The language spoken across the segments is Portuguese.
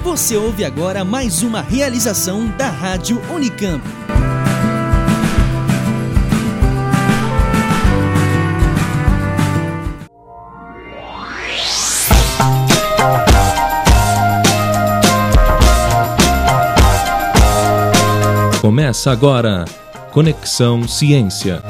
Você ouve agora mais uma realização da Rádio Unicamp. Começa agora, Conexão Ciência.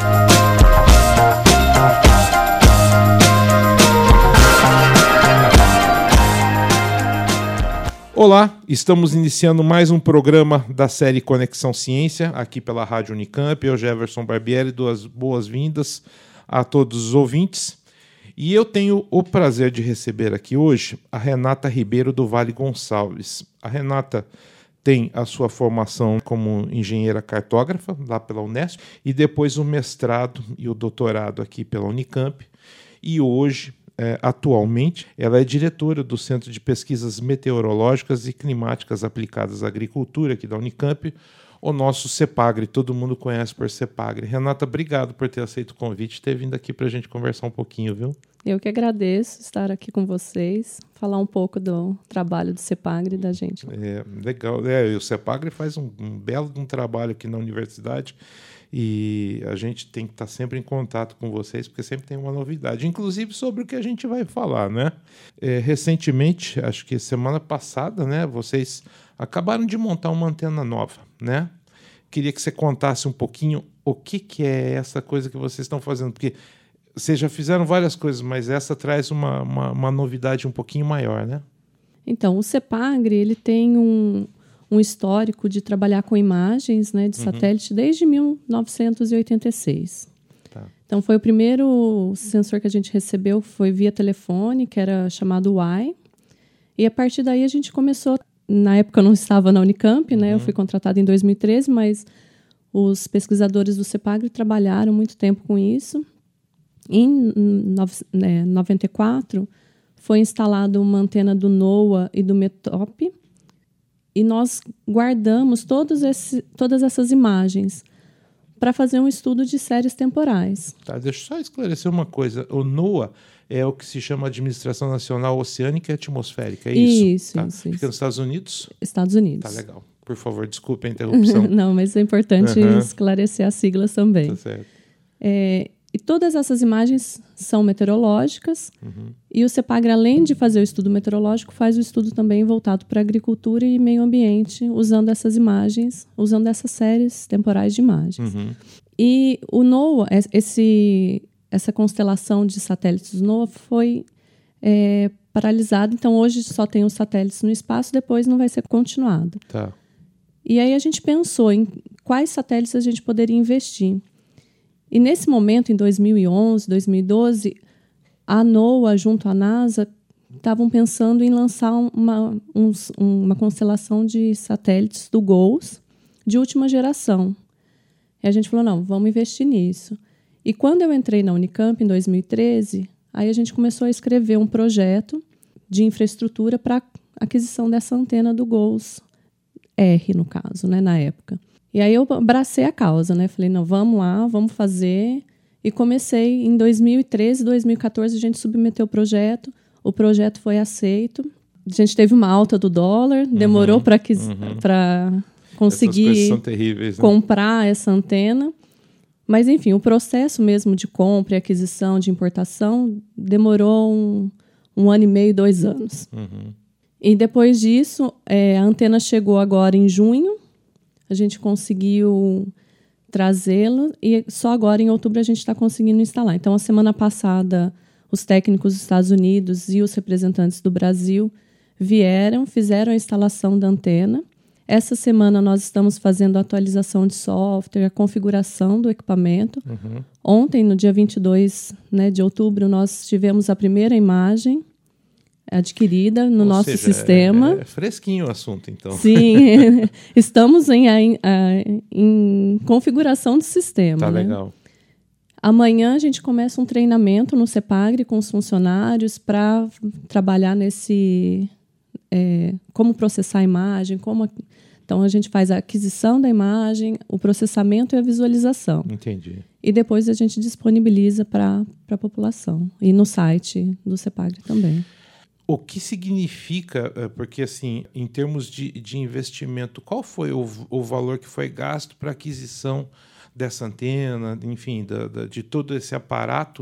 Olá, estamos iniciando mais um programa da série Conexão Ciência, aqui pela Rádio Unicamp. Eu, Jefferson Barbieri, dou as boas-vindas a todos os ouvintes. E eu tenho o prazer de receber aqui hoje a Renata Ribeiro do Vale Gonçalves. A Renata tem a sua formação como engenheira cartógrafa, lá pela Unesp, e depois o mestrado e o doutorado aqui pela Unicamp. E hoje, atualmente, ela é diretora do Centro de Pesquisas Meteorológicas e Climáticas Aplicadas à Agricultura aqui da Unicamp, o nosso CEPAGRE, todo mundo conhece por CEPAGRE. Renata, obrigado por ter aceito o convite e ter vindo aqui para a gente conversar um pouquinho, viu? Eu que agradeço estar aqui com vocês, falar um pouco do trabalho do CEPAGRE da gente. Legal. O CEPAGRE faz um belo trabalho aqui na universidade e a gente tem que estar sempre em contato com vocês, porque sempre tem uma novidade, inclusive sobre o que a gente vai falar, né? Recentemente, acho que semana passada, né, vocês acabaram de montar uma antena nova, né? Queria que você contasse um pouquinho o que é essa coisa que vocês estão fazendo, porque vocês já fizeram várias coisas, mas essa traz uma novidade um pouquinho maior, né? Então, o CEPAGRE, ele tem um histórico de trabalhar com imagens, né, de satélite desde 1986. Tá. Então, foi o primeiro sensor que a gente recebeu, foi via telefone, que era chamado WAI. E a partir daí a gente começou. Na época eu não estava na Unicamp, né? Eu fui contratada em 2013, mas os pesquisadores do CEPAGRE trabalharam muito tempo com isso. Em 94, foi instalada uma antena do NOAA e do METOP, e nós guardamos todas essas imagens para fazer um estudo de séries temporais. Tá, deixa eu só esclarecer uma coisa. O NOAA é o que se chama Administração Nacional Oceânica e Atmosférica, é isso? Isso, tá? isso. Fica nos Estados Unidos? Estados Unidos. Tá, legal. Por favor, desculpe a interrupção. Não, mas é importante esclarecer as siglas também. Tá certo. E todas essas imagens são meteorológicas, e o CEPAGRE, além de fazer o estudo meteorológico, faz o estudo também voltado para agricultura e meio ambiente, usando essas imagens, usando essas séries temporais de imagens. E o NOAA, essa constelação de satélites do NOAA foi paralisada, então hoje só tem os satélites no espaço, depois não vai ser continuado. Tá. E aí a gente pensou em quais satélites a gente poderia investir. E nesse momento, em 2011, 2012, a NOAA, junto à NASA, estavam pensando em lançar uma constelação de satélites do GOES de última geração. E a gente falou, não, vamos investir nisso. E quando eu entrei na Unicamp, em 2013, aí a gente começou a escrever um projeto de infraestrutura para aquisição dessa antena do GOES R, no caso, né, na época. E aí eu abracei a causa, né? Falei, não, vamos lá, vamos fazer. E comecei em 2013, 2014, a gente submeteu o projeto foi aceito. A gente teve uma alta do dólar, demorou para conseguir terríveis, né? Comprar essa antena. Mas, enfim, o processo mesmo de compra e aquisição, de importação, demorou um ano e meio, 2 anos. E depois disso, a antena chegou agora em junho. A gente conseguiu trazê-la e só agora, em outubro, a gente está conseguindo instalar. Então, a semana passada, os técnicos dos Estados Unidos e os representantes do Brasil vieram, fizeram a instalação da antena. Essa semana, nós estamos fazendo a atualização de software, a configuração do equipamento. Ontem, no dia 22, né, de outubro, nós tivemos a primeira imagem adquirida no nosso sistema. É fresquinho o assunto, então. Sim, estamos em configuração do sistema. Tá, né? legal. Amanhã a gente começa um treinamento no CEPAGRE com os funcionários para trabalhar como processar a imagem, então a gente faz a aquisição da imagem, o processamento e a visualização. Entendi. E depois a gente disponibiliza para a população. E no site do CEPAGRE também. O que significa, porque assim, em termos de investimento, qual foi o valor que foi gasto para a aquisição dessa antena, enfim, de todo esse aparato?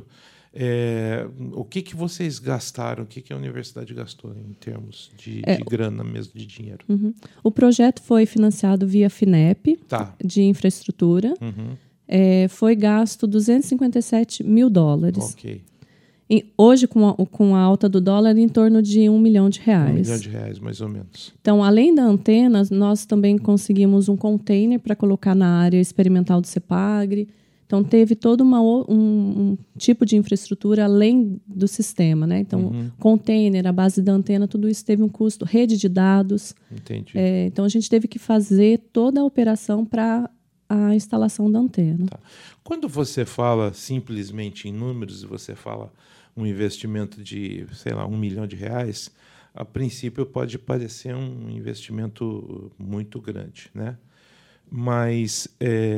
O que vocês gastaram? O que a universidade gastou em termos de grana mesmo, de dinheiro? Uhum. O projeto foi financiado via FINEP, de infraestrutura. Uhum. Foi gasto $257 mil. Ok. E hoje, com a alta do dólar, em torno de R$1 milhão. R$1 milhão, mais ou menos. Então, além da antena, nós também conseguimos um container para colocar na área experimental do CEPAGRE. Então, teve todo um tipo de infraestrutura além do sistema, né? Então, container, a base da antena, tudo isso teve um custo. Rede de dados. Entendi. Então, a gente teve que fazer toda a operação para a instalação da antena. Tá. Quando você fala simplesmente em números, você fala um investimento de, sei lá, R$1 milhão, a princípio pode parecer um investimento muito grande, né? Mas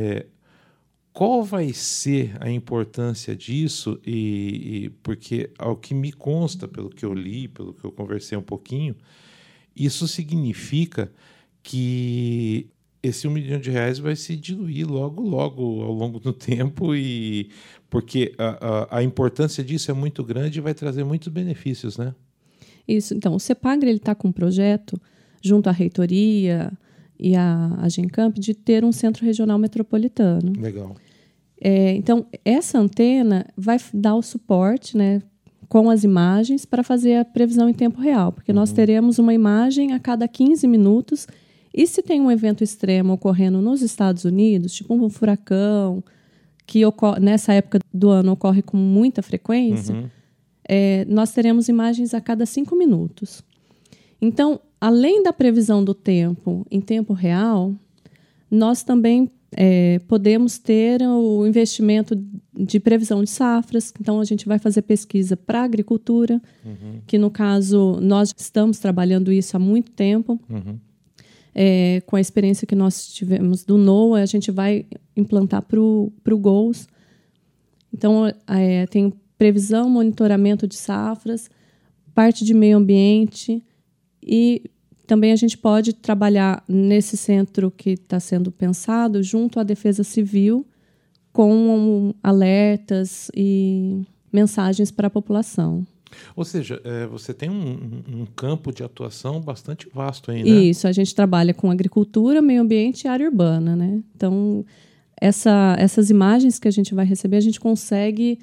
qual vai ser a importância disso? Porque, ao que me consta, pelo que eu li, pelo que eu conversei um pouquinho, isso significa que esse R$1 milhão vai se diluir logo ao longo do tempo, porque a importância disso é muito grande e vai trazer muitos benefícios, né? Isso. Então, o CEPAGRE está com um projeto, junto à reitoria e à Gencamp, de ter um centro regional metropolitano. Legal. Então, essa antena vai dar o suporte, né, com as imagens para fazer a previsão em tempo real, porque nós teremos uma imagem a cada 15 minutos, e se tem um evento extremo ocorrendo nos Estados Unidos, tipo um furacão, que nessa época do ano ocorre com muita frequência, nós teremos imagens a cada 5 minutos. Então, além da previsão do tempo em tempo real, nós também podemos ter o investimento de previsão de safras. Então, a gente vai fazer pesquisa para a agricultura, que, no caso, nós estamos trabalhando isso há muito tempo. Com a experiência que nós tivemos do NOAA, a gente vai implantar para o GOES. Então, tem previsão, monitoramento de safras, parte de meio ambiente, e também a gente pode trabalhar nesse centro que está sendo pensado junto à Defesa Civil, com alertas e mensagens para a população. Ou seja, você tem um campo de atuação bastante vasto aí, né? Isso, a gente trabalha com agricultura, meio ambiente e área urbana, né? Então, essas imagens que a gente vai receber, a gente consegue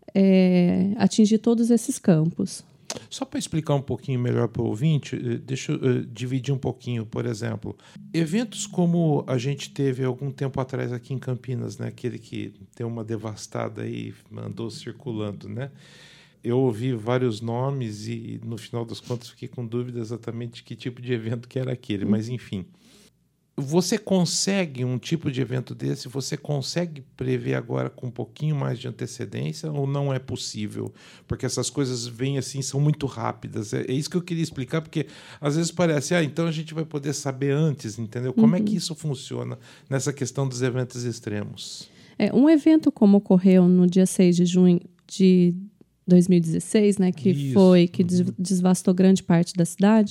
atingir todos esses campos. Só para explicar um pouquinho melhor para o ouvinte, deixa eu dividir um pouquinho. Por exemplo, eventos como a gente teve algum tempo atrás aqui em Campinas, né? Aquele que deu uma devastada aí, andou circulando, né? Eu ouvi vários nomes e, no final das contas, fiquei com dúvida exatamente de que tipo de evento que era aquele. Mas, enfim, você consegue um tipo de evento desse, você consegue prever agora com um pouquinho mais de antecedência ou não é possível? Porque essas coisas vêm assim, são muito rápidas. É isso que eu queria explicar, porque às vezes parece, então a gente vai poder saber antes, entendeu? Como é que isso funciona nessa questão dos eventos extremos? Um evento como ocorreu no dia 6 de junho de 2016, né, que devastou grande parte da cidade,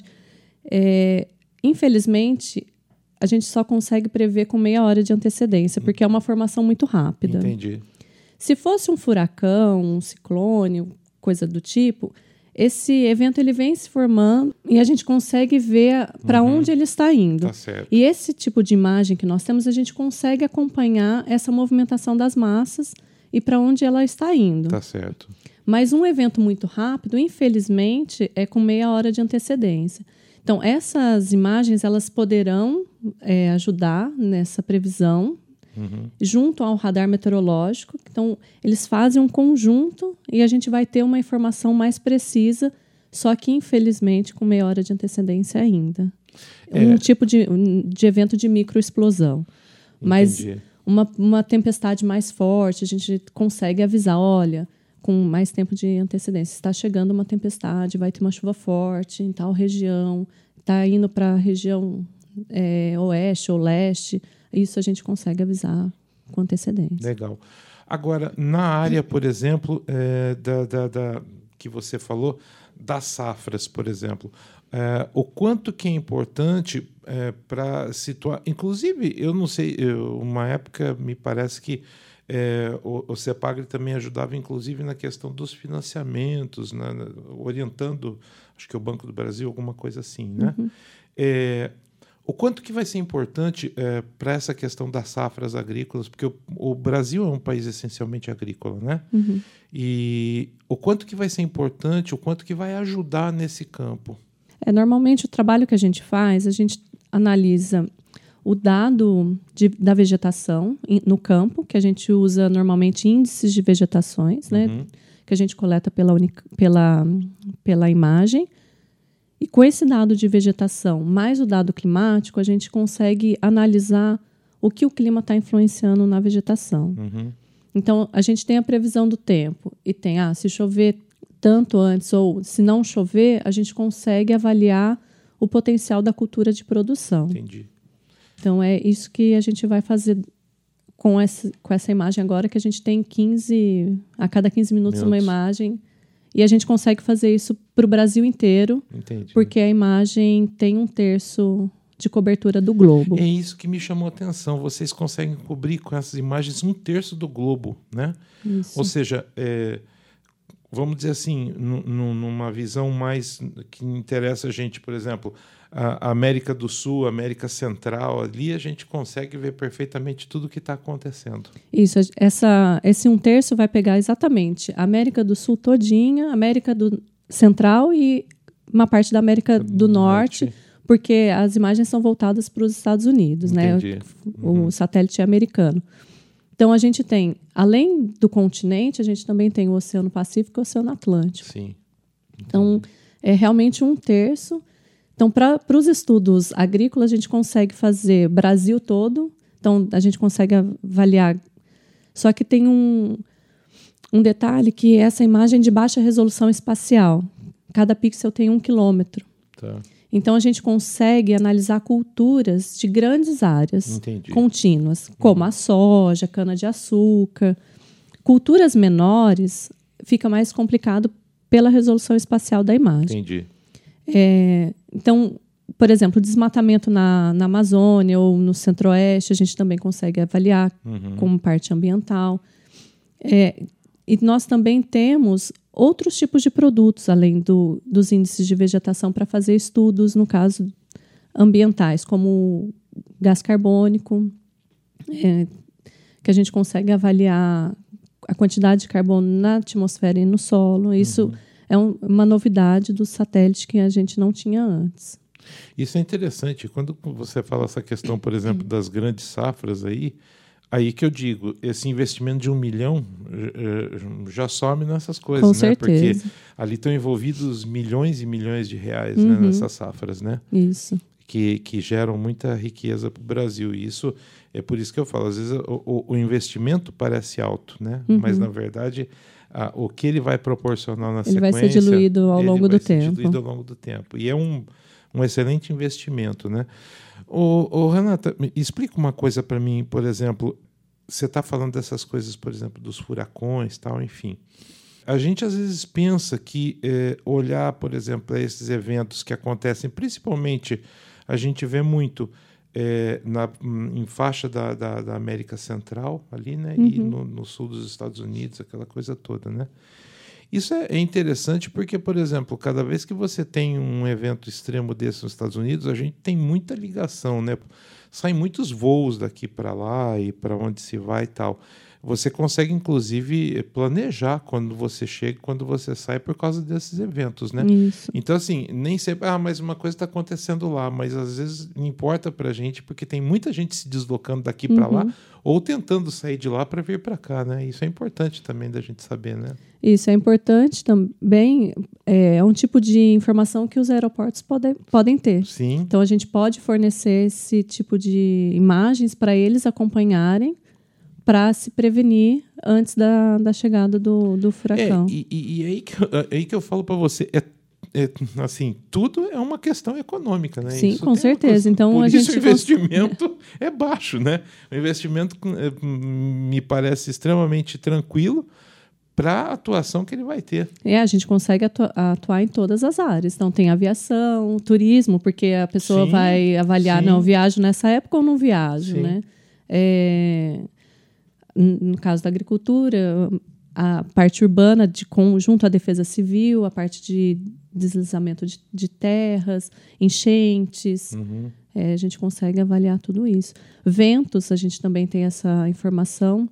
infelizmente, a gente só consegue prever com meia hora de antecedência, porque é uma formação muito rápida. Entendi. Se fosse um furacão, um ciclone, coisa do tipo, esse evento ele vem se formando e a gente consegue ver para onde ele está indo. Tá certo. E esse tipo de imagem que nós temos, a gente consegue acompanhar essa movimentação das massas e para onde ela está indo. Tá certo. Mas um evento muito rápido, infelizmente, é com meia hora de antecedência. Então, essas imagens elas poderão ajudar nessa previsão, junto ao radar meteorológico. Então, eles fazem um conjunto e a gente vai ter uma informação mais precisa, só que, infelizmente, com meia hora de antecedência ainda. Um tipo de evento de microexplosão. Mas uma tempestade mais forte, a gente consegue avisar, olha, com mais tempo de antecedência. Está chegando uma tempestade, vai ter uma chuva forte em tal região, está indo para a região oeste ou leste. Isso a gente consegue avisar com antecedência. Legal. Agora, na área, por exemplo, que você falou, das safras, por exemplo, o quanto que é importante para situar... Inclusive, eu não sei, uma época me parece que o CEPAGRE também ajudava, inclusive, na questão dos financiamentos, orientando, acho que o Banco do Brasil, alguma coisa assim, né? Uhum. O quanto que vai ser importante para essa questão das safras agrícolas, porque o Brasil é um país essencialmente agrícola, né? Uhum. E o quanto que vai ser importante, o quanto que vai ajudar nesse campo? Normalmente, o trabalho que a gente faz, a gente analisa o dado da vegetação no campo, que a gente usa normalmente índices de vegetações, né? Que a gente coleta pela imagem. E com esse dado de vegetação, mais o dado climático, a gente consegue analisar o que o clima está influenciando na vegetação. Uhum. Então, a gente tem a previsão do tempo. E tem, se chover tanto antes ou se não chover, a gente consegue avaliar o potencial da cultura de produção. Entendi. Então, é isso que a gente vai fazer com essa imagem agora, que a gente tem a cada 15 minutos uma imagem. E a gente consegue fazer isso para o Brasil inteiro. Entendi. Porque a imagem tem 1/3 de cobertura do globo. É isso que me chamou a atenção. Vocês conseguem cobrir com essas imagens 1/3 do globo, né? Isso. Ou seja, vamos dizer assim, numa visão mais que interessa a gente, por exemplo, a América do Sul, a América Central, ali a gente consegue ver perfeitamente tudo o que está acontecendo. Isso, esse 1/3 vai pegar exatamente a América do Sul todinha, América do Central e uma parte da América do Norte, porque as imagens são voltadas para os Estados Unidos, Entendi. né? O satélite é americano. Então, a gente tem, além do continente, a gente também tem o Oceano Pacífico e o Oceano Atlântico. Sim. Então, é realmente 1/3. Então, para os estudos agrícolas, a gente consegue fazer Brasil todo. Então, a gente consegue avaliar. Só que tem um detalhe, que essa imagem é de baixa resolução espacial. Cada pixel tem 1 quilômetro. Tá. Então, a gente consegue analisar culturas de grandes áreas contínuas, como a soja, cana-de-açúcar. Culturas menores, fica mais complicado pela resolução espacial da imagem. Entendi. Então, por exemplo, o desmatamento na Amazônia ou no Centro-Oeste, a gente também consegue avaliar como parte ambiental. E nós também temos outros tipos de produtos, além dos índices de vegetação, para fazer estudos, no caso, ambientais, como gás carbônico, que a gente consegue avaliar a quantidade de carbono na atmosfera e no solo. Isso é uma novidade do satélite que a gente não tinha antes. Isso é interessante. Quando você fala essa questão, por exemplo, das grandes safras aí que eu digo, esse investimento de 1 milhão já some nessas coisas, Com né? certeza. Porque ali estão envolvidos milhões e milhões de reais, né, nessas safras, né? Isso. Que geram muita riqueza para o Brasil. E isso é por isso que eu falo, às vezes o investimento parece alto, né? Mas, na verdade, o que ele vai proporcionar na sequência... Ele vai ser diluído ao longo do tempo. E é um excelente investimento, né? Renata, explica uma coisa para mim, por exemplo, você está falando dessas coisas, por exemplo, dos furacões, tal, enfim. A gente às vezes pensa que olhar, por exemplo, para esses eventos que acontecem, principalmente a gente vê muito em faixa da América Central, ali, né? E no sul dos Estados Unidos, aquela coisa toda, né? Isso é interessante porque, por exemplo, cada vez que você tem um evento extremo desse nos Estados Unidos, a gente tem muita ligação, né? Saem muitos voos daqui para lá e para onde se vai e tal. Você consegue, inclusive, planejar quando você chega, quando você sai, por causa desses eventos, né? Isso. Então, assim, nem sempre... mas uma coisa está acontecendo lá, mas às vezes não importa para a gente, porque tem muita gente se deslocando daqui para lá, ou tentando sair de lá para vir para cá, né? Isso é importante também da gente saber, né? Isso é importante também. É um tipo de informação que os aeroportos podem ter. Sim. Então, a gente pode fornecer esse tipo de imagens para eles acompanharem, para se prevenir antes da chegada do furacão. E aí que eu falo para você, assim, tudo é uma questão econômica, né? Sim, isso com certeza. Então, por a isso gente o investimento é baixo, né? O investimento me parece extremamente tranquilo, para a atuação que ele vai ter. A gente consegue atuar em todas as áreas. Então, tem aviação, turismo, porque a pessoa vai avaliar, não, viajo nessa época ou não viajo, né? No caso da agricultura, a parte urbana, junto à defesa civil, a parte de deslizamento de terras, enchentes. A gente consegue avaliar tudo isso. Ventos, a gente também tem essa informação.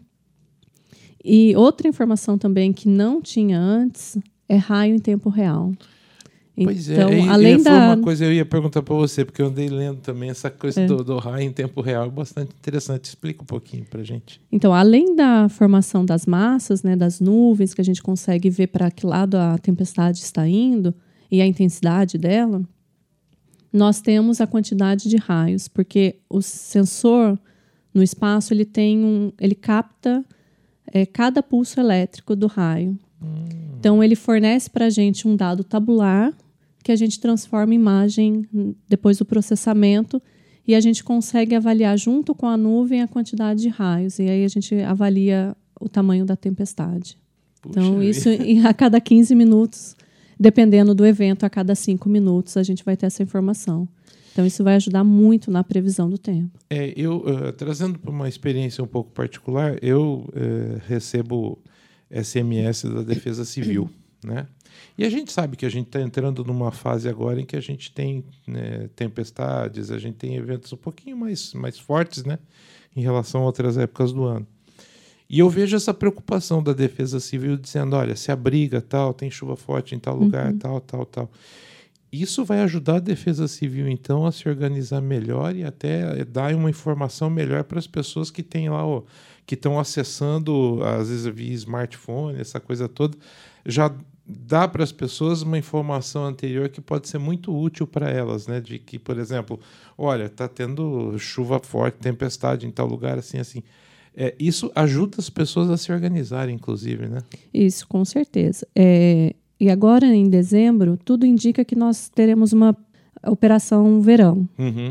E outra informação também que não tinha antes é raio em tempo real. Pois então, além foi uma coisa que eu ia perguntar para você, porque eu andei lendo também essa coisa do raio em tempo real, bastante interessante. Explica um pouquinho para a gente. Então, além da formação das massas, né, das nuvens, que a gente consegue ver para que lado a tempestade está indo e a intensidade dela, nós temos a quantidade de raios, porque o sensor no espaço ele capta cada pulso elétrico do raio. Então, ele fornece para a gente um dado tabular que a gente transforma em imagem depois do processamento e a gente consegue avaliar junto com a nuvem a quantidade de raios. E aí a gente avalia o tamanho da tempestade. Puxa, então, isso a cada 15 minutos, dependendo do evento, a cada 5 minutos, a gente vai ter essa informação. Então, isso vai ajudar muito na previsão do tempo. Trazendo para uma experiência um pouco particular, eu recebo SMS da Defesa Civil, né? E a gente sabe que a gente está entrando numa fase agora em que a gente tem, né, tempestades, a gente tem eventos um pouquinho mais fortes, né, em relação a outras épocas do ano. E eu vejo essa preocupação da Defesa Civil dizendo, olha, se abriga, tal, tem chuva forte em tal lugar, tal. Isso vai ajudar a Defesa Civil, então, a se organizar melhor e até dar uma informação melhor para as pessoas que têm lá, que estão acessando, às vezes, via smartphone, essa coisa toda. Já dá para as pessoas uma informação anterior que pode ser muito útil para elas, né? De que, por exemplo, olha, está tendo chuva forte, tempestade em tal lugar, assim. Isso ajuda as pessoas a se organizarem, inclusive, né? Isso, com certeza. E agora, em dezembro, tudo indica que nós teremos uma operação verão,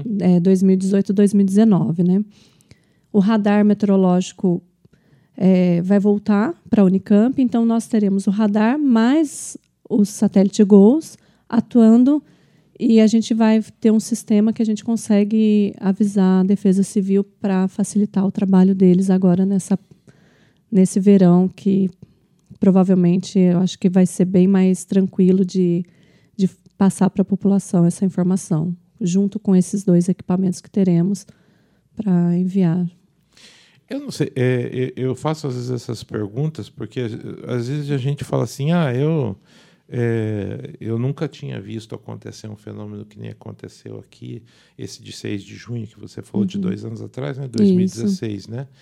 2018-2019, né? O radar meteorológico vai voltar para a Unicamp, então nós teremos o radar mais os satélite GOES atuando e a gente vai ter um sistema que a gente consegue avisar a Defesa Civil para facilitar o trabalho deles agora nesse verão que provavelmente eu acho que vai ser bem mais tranquilo de passar para a população essa informação, junto com esses 2 equipamentos que teremos para enviar. Eu não sei, eu faço às vezes essas perguntas, porque às vezes a gente fala assim, eu nunca tinha visto acontecer um fenômeno que nem aconteceu aqui, esse de 6 de junho, que você falou de 2 anos atrás, né? 2016, isso. Né?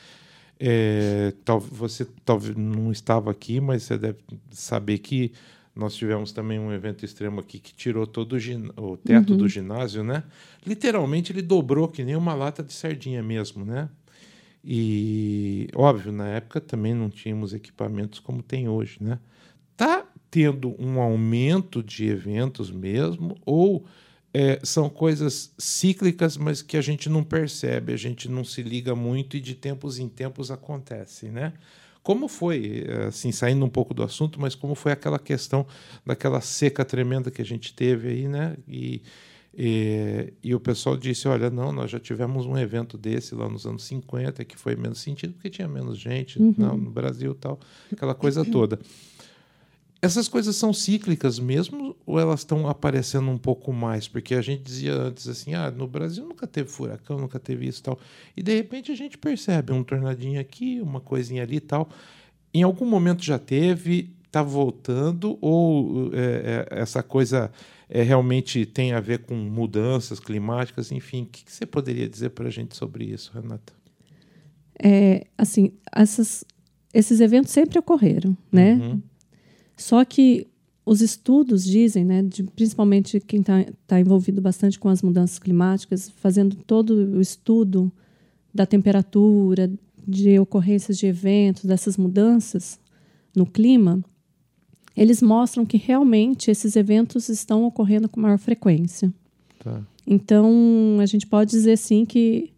Você talvez não estava aqui, mas você deve saber que nós tivemos também um evento extremo aqui que tirou todo o teto do ginásio, né? Literalmente ele dobrou que nem uma lata de sardinha mesmo, né? E, óbvio, na época também não tínhamos equipamentos como tem hoje, né? Tá tendo um aumento de eventos mesmo ou são coisas cíclicas, mas que a gente não percebe, a gente não se liga muito e de tempos em tempos acontece, né? Como foi, assim, saindo um pouco do assunto, mas como foi aquela questão daquela seca tremenda que a gente teve aí, né? E o pessoal disse, olha, não, nós já tivemos um evento desse lá nos anos 50, que foi menos sentido, porque tinha menos gente no Brasil e tal, aquela coisa toda. Essas coisas são cíclicas mesmo ou elas estão aparecendo um pouco mais? Porque a gente dizia antes assim, no Brasil nunca teve furacão, nunca teve isso e tal. E de repente a gente percebe um tornadinho aqui, uma coisinha ali e tal. Em algum momento já teve, está voltando ou essa coisa realmente tem a ver com mudanças climáticas? Enfim, o que você poderia dizer para a gente sobre isso, Renata? Assim, esses eventos sempre ocorreram, né? Só que os estudos dizem, né, principalmente quem está envolvido bastante com as mudanças climáticas, fazendo todo o estudo da temperatura, de ocorrências de eventos, dessas mudanças no clima, eles mostram que realmente esses eventos estão ocorrendo com maior frequência. Tá. Então, a gente pode dizer, sim, que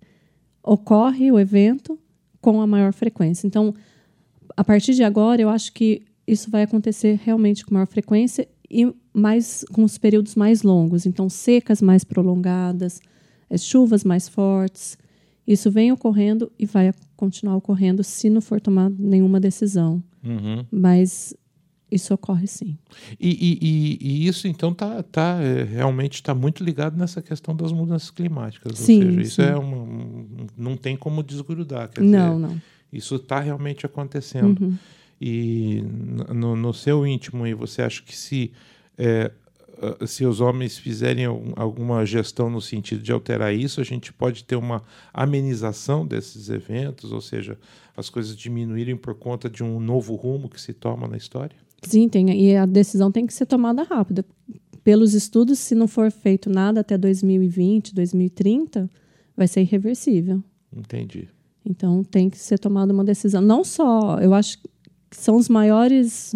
ocorre o evento com a maior frequência. Então, a partir de agora, eu acho que isso vai acontecer realmente com maior frequência e com os períodos mais longos. Então, secas mais prolongadas, chuvas mais fortes. Isso vem ocorrendo e vai continuar ocorrendo se não for tomar nenhuma decisão. Mas isso ocorre sim. E isso, então, realmente está muito ligado nessa questão das mudanças climáticas. Sim, ou seja, isso sim. não tem como desgrudar. Quer Não, dizer, não. Isso está realmente acontecendo. E no seu íntimo, aí, você acha que se os homens fizerem alguma gestão no sentido de alterar isso, a gente pode ter uma amenização desses eventos, ou seja, as coisas diminuírem por conta de um novo rumo que se toma na história? Sim, e a decisão tem que ser tomada rápida. Pelos estudos, se não for feito nada até 2020, 2030, vai ser irreversível. Entendi. Então, tem que ser tomada uma decisão. Não só, eu acho que são os maiores,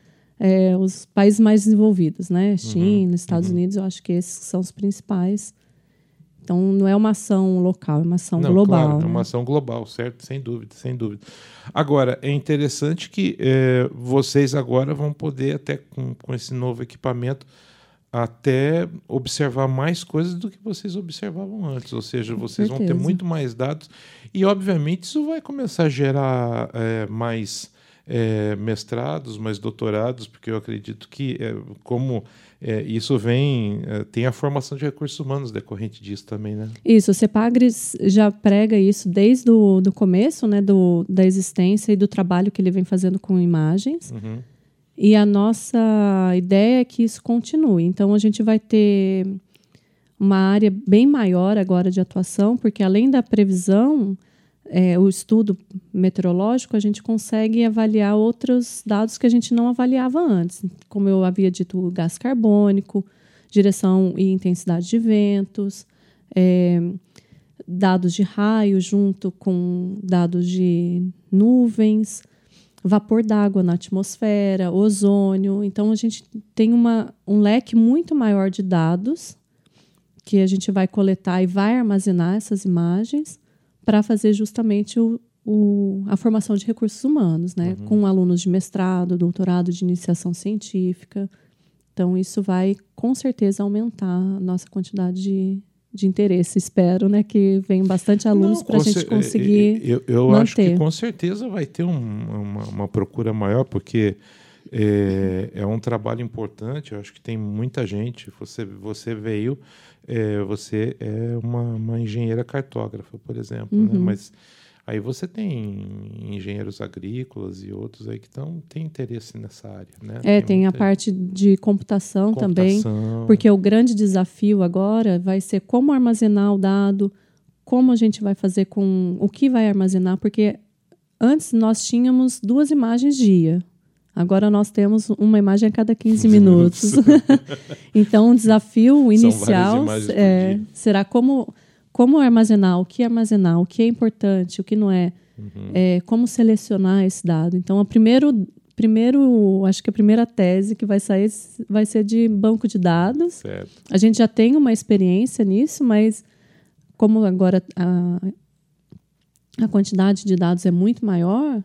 os países mais desenvolvidos, né? China, Estados Unidos, eu acho que esses são os principais. Então, não é uma ação local, é uma ação global. Claro, né? É uma ação global, certo? Sem dúvida, sem dúvida. Agora, é interessante que vocês agora vão poder, até com esse novo equipamento, até observar mais coisas do que vocês observavam antes. Ou seja, vocês vão ter muito mais dados. E, obviamente, isso vai começar a gerar mais mestrados, mais doutorados, porque eu acredito que, isso tem a formação de recursos humanos decorrente disso também, né? Isso, o CEPAGRES já prega isso desde o começo, né, da existência e do trabalho que ele vem fazendo com imagens. E a nossa ideia é que isso continue. Então, a gente vai ter uma área bem maior agora de atuação, porque além da previsão, o estudo meteorológico, a gente consegue avaliar outros dados que a gente não avaliava antes. Como eu havia dito, o gás carbônico, direção e intensidade de ventos, dados de raio junto com dados de nuvens, vapor d'água na atmosfera, ozônio. Então, a gente tem um leque muito maior de dados que a gente vai coletar e vai armazenar essas imagens para fazer justamente a formação de recursos humanos, né? Com alunos de mestrado, doutorado, de iniciação científica. Então, isso vai, com certeza, aumentar a nossa quantidade de interesse. Espero, né, que venham bastante alunos para a gente conseguir eu manter. Acho que, com certeza, vai ter uma procura maior, porque é um trabalho importante. Eu acho que tem muita gente. Você veio... você é uma engenheira cartógrafa, por exemplo, né? Mas aí você tem engenheiros agrícolas e outros aí que têm interesse nessa área, né? Tem a parte de computação também, porque o grande desafio agora vai ser como armazenar o dado, como a gente vai fazer com o que vai armazenar, porque antes nós tínhamos 2 imagens dia. Agora nós temos uma imagem a cada 15 minutos. Então, o desafio inicial será como armazenar, o que é importante, o que não é, como selecionar esse dado. Então, acho que a primeira tese que vai sair vai ser de banco de dados. Certo. A gente já tem uma experiência nisso, mas como agora a quantidade de dados é muito maior,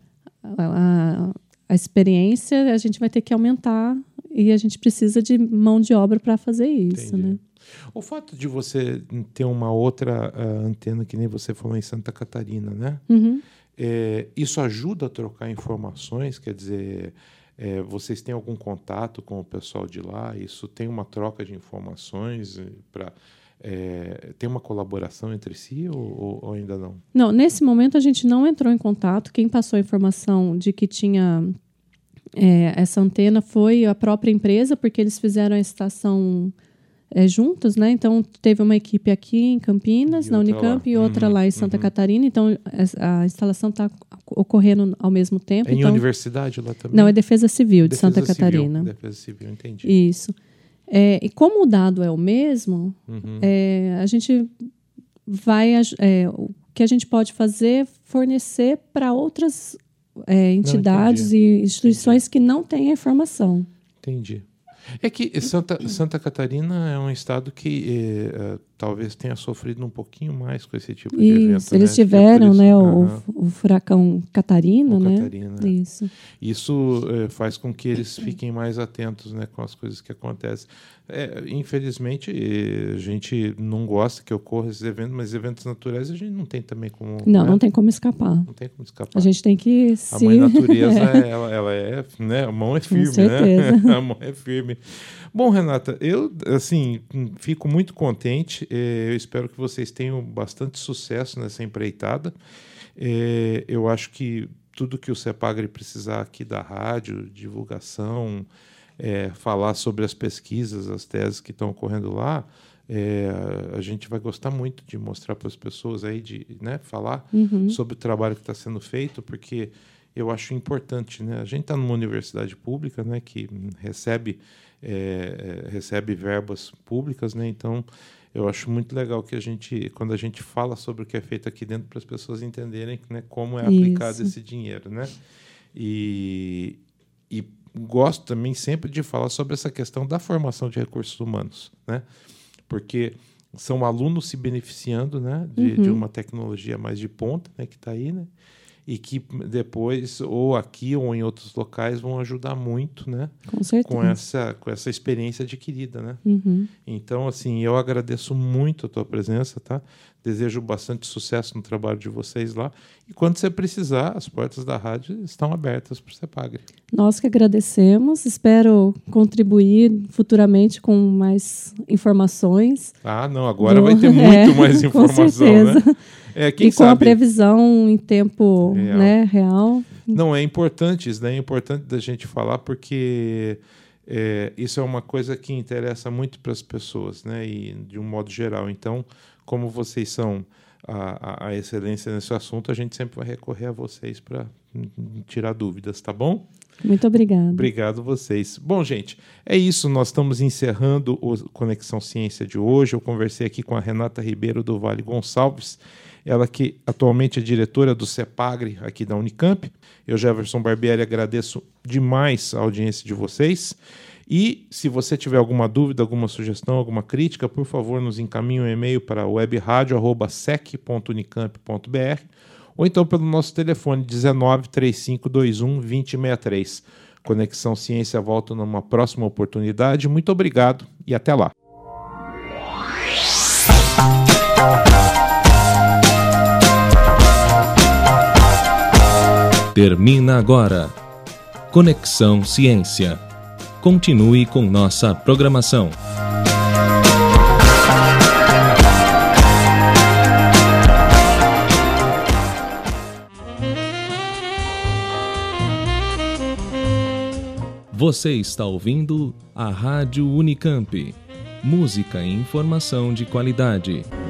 a experiência a gente vai ter que aumentar e a gente precisa de mão de obra para fazer isso. Entendi. Né? O fato de você ter uma outra antena, que nem você falou em Santa Catarina, né? Isso ajuda a trocar informações? Quer dizer, vocês têm algum contato com o pessoal de lá? Isso tem uma troca de informações para... tem uma colaboração entre si ou ainda não? Não, nesse momento a gente não entrou em contato. Quem passou a informação de que tinha essa antena foi a própria empresa, porque eles fizeram a estação juntos, né? Então, teve uma equipe aqui em Campinas, na Unicamp, e outra lá em Santa Catarina. Então, a instalação está ocorrendo ao mesmo tempo. Em universidade lá também? Não, é Defesa Civil de Santa Catarina. Defesa Civil, entendi. Isso. E como o dado é o mesmo, a gente vai... o que a gente pode fazer é fornecer para outras entidades e instituições que não têm a informação. Entendi. É que Santa Catarina é um estado que talvez tenha sofrido um pouquinho mais com esse tipo de evento. Isso, eles tiveram, né, o furacão Catarina, né? Catarina. Isso faz com que eles fiquem mais atentos, né, com as coisas que acontecem. Infelizmente, a gente não gosta que ocorra esses eventos, mas eventos naturais a gente não tem também como... Não tem como escapar. Não tem como escapar. A gente tem que A mãe natureza, ela é, né, a mão é firme, com certeza, né? A mão é firme. Bom, Renata, eu, assim, fico muito contente. Eu espero que vocês tenham bastante sucesso nessa empreitada. Eu acho que tudo que o CEPAGRE precisar aqui da rádio, divulgação, falar sobre as pesquisas, as teses que estão ocorrendo lá, a gente vai gostar muito de mostrar para as pessoas aí, né, falar sobre o trabalho que está sendo feito, porque eu acho importante, né? A gente está numa universidade pública, né, que recebe verbas públicas, né? Então eu acho muito legal que quando a gente fala sobre o que é feito aqui dentro, para as pessoas entenderem, né, como é aplicado esse dinheiro, né? E gosto também sempre de falar sobre essa questão da formação de recursos humanos, né? Porque são alunos se beneficiando, né, de uma tecnologia mais de ponta, né, que está aí, né? E que depois, ou aqui ou em outros locais, vão ajudar muito, né? Com certeza. Com essa experiência adquirida, né? Então, assim, eu agradeço muito a tua presença, tá? Desejo bastante sucesso no trabalho de vocês lá. E quando você precisar, as portas da rádio estão abertas para o CEPAGRE. Nós que agradecemos. Espero contribuir futuramente com mais informações. Não, agora vai ter muito mais informação, com certeza, né? Quem e com sabe... a previsão em tempo real. Né, real. Não, é importante isso, né? É importante da gente falar, porque isso é uma coisa que interessa muito para as pessoas, né? E de um modo geral. Então, como vocês são a excelência nesse assunto, a gente sempre vai recorrer a vocês para tirar dúvidas, tá bom? Muito obrigada. Obrigado vocês. Bom, gente, é isso. Nós estamos encerrando o Conexão Ciência de hoje. Eu conversei aqui com a Renata Ribeiro do Vale Gonçalves, ela que atualmente é diretora do CEPAGRE aqui da Unicamp. Eu, Jefferson Barbieri, agradeço demais a audiência de vocês. E se você tiver alguma dúvida, alguma sugestão, alguma crítica, por favor, nos encaminhe um e-mail para webradio@sec.unicamp.br ou então pelo nosso telefone 19 3521 2063. Conexão Ciência volta numa próxima oportunidade. Muito obrigado e até lá. Termina agora. Conexão Ciência. Continue com nossa programação. Você está ouvindo a Rádio Unicamp. Música e informação de qualidade.